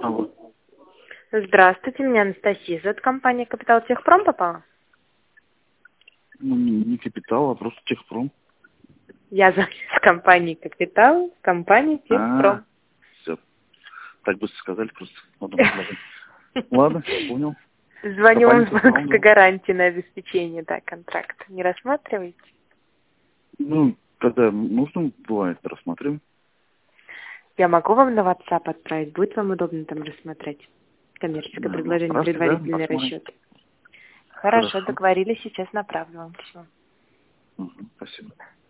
Алло. Здравствуйте, меня Анастасия. От компании «Капитал Техпром» попала? Ну, не Капитал, а просто Техпром. Я звоню с компании «Капитал», с компании «Техпром». Все. Так быстро сказали, просто надо предложить. Ладно, понял. Звоню вам с Техпром, банковской гарантией на обеспечение, контракта. Не рассматриваете? Ну, когда нужно, бывает, рассмотрим. Я могу вам на WhatsApp отправить? Будет вам удобно там рассмотреть? Коммерческое Да, ну, предложение, отправьте, да, предварительный посмотрим. расчет. Хорошо, Хорошо. договорились, сейчас направлю вам письмо. Спасибо.